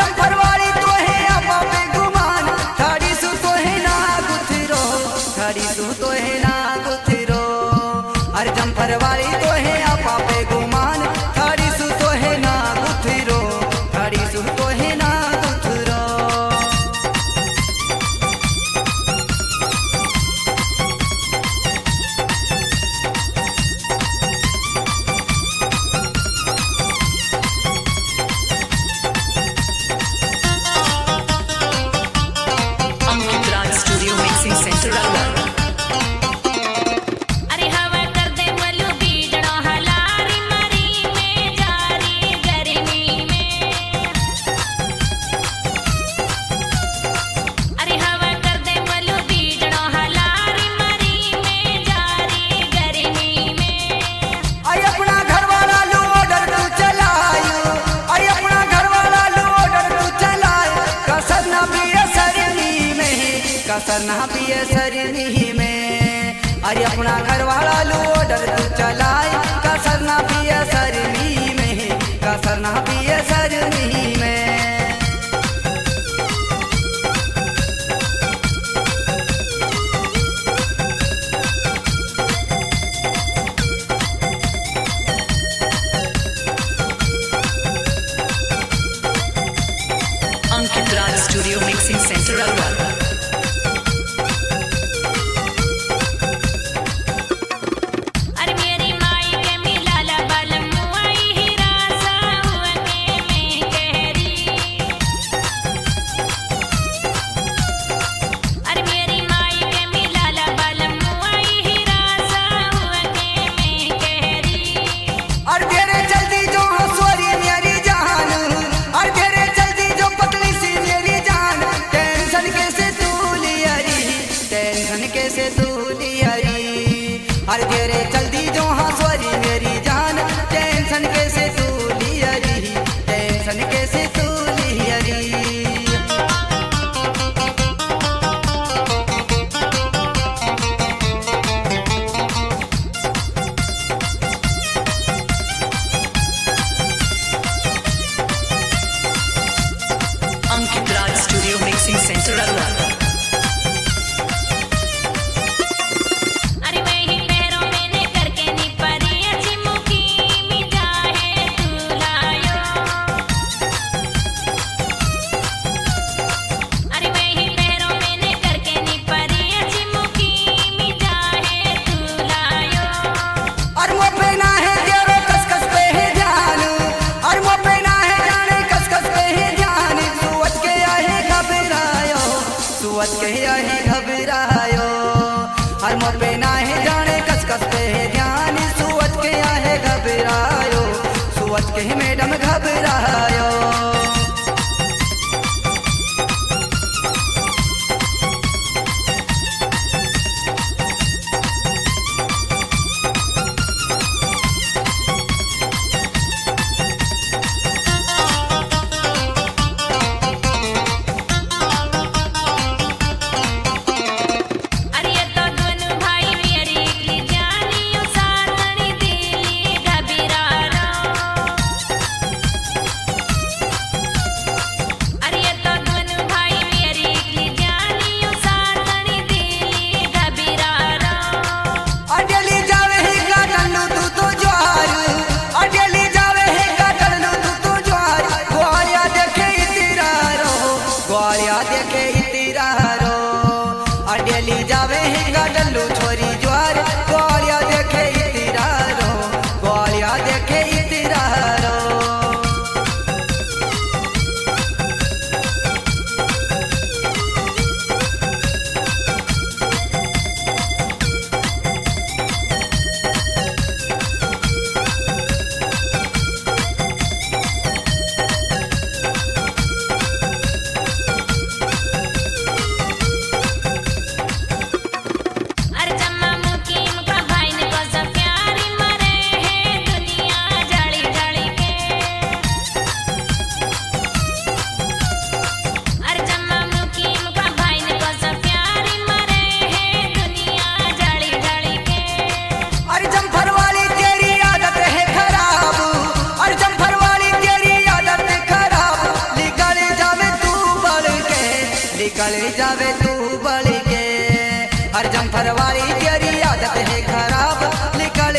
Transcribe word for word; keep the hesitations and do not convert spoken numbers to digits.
Jumper वाली तो है आपा पे गुमान थाड़ी सु तो है ना गुथरो थाड़ी सु तो है ना गुथरो अरे जम्फर वाली तो है आपा पे गुमान थाड़ी सु तो है ना गुथरो थाड़ी सु तो है ना गुथरो कसर ना पिए सरनी में अरे अपना घर वाला लोडर तू चलाए कसर ना पिए सरनी में कसर ना पिए सरनी में Ankit Raj studio mixing centre Alwar. कैसे दूली हरी हर घेरे चलती जो हंसवरी मेरी जान टेंशन कैसे दूली हरी टेंशन कैसे दूली हरी Ankit Raj studio mixing centre Alwar. सुवत के यही घबरायो हर मोर पे ना है जाने कस कस पे है ध्यान सुवत के यही घबरायो सुवत के मैडम घबरायो निकल जावे तू बड़ी के। हर जम्फर वाली तेरी आदत है खराब, निकल